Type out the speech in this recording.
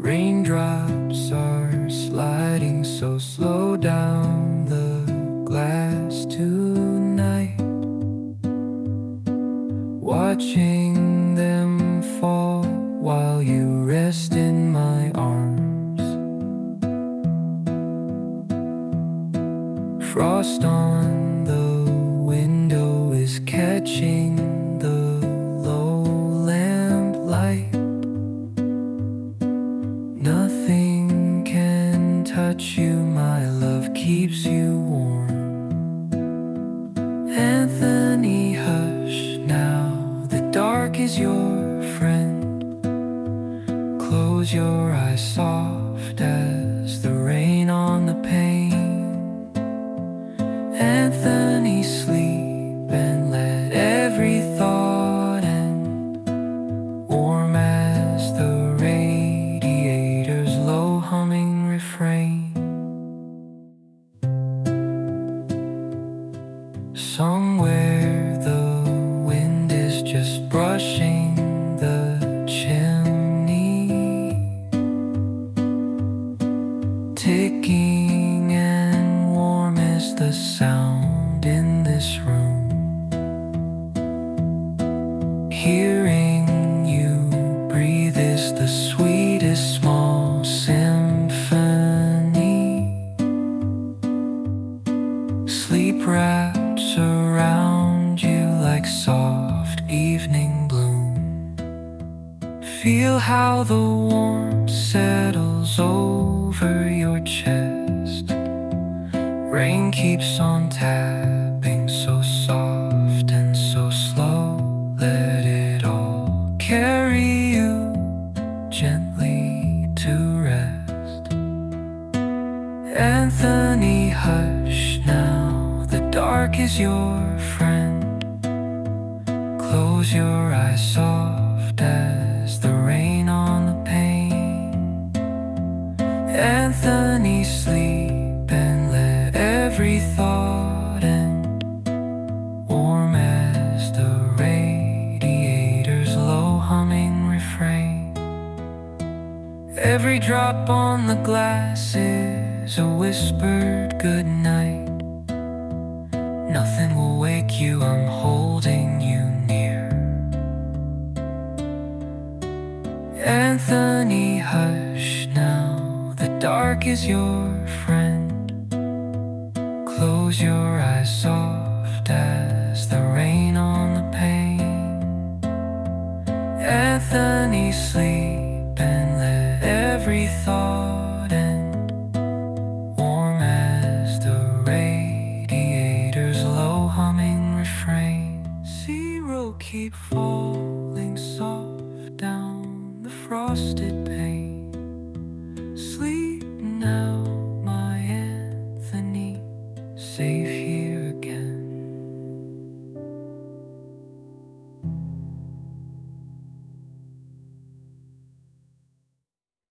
Raindrops are sliding, so slow down the glass tonight. Watching them fall while you rest in my arms. Frost on the window is catching the low lamplight. Nothing can touch you, my love keeps you warm. Anthony, hush now, the dark is your friend. Close your eyes soft as the rain on the pane. Anthony, sleep and let every thought end. Warm as the radiator's low humming refrain. Somewhere the wind is just brushing the chimney, ticking and warm is the sound in this room. Hearing you breathe is the sweetest small symphony. Sleep wraps around you like soft evening bloom. Feel how the warmth settles over your chest. Rain keeps on tapping, so soft and so slow. Let it all carry you gently to rest. Anthony, hush now, the dark is your friend. Close your eyes soft as the rain on the pane. Anthony, sleep and let every thought end. Warm as the radiator's low humming refrain. Every drop on the glass is a whispered goodnight. Nothing will wake you, I'm holding you near. Anthony, hush now, the dark is your friend. Close your eyes soft as the rain on the pane. Anthony, sleep and let every thought end. Warm as the radiator's low humming refrain. Zero keep falling soft down the frosted pane. Sleep now, my Anthony, safe here.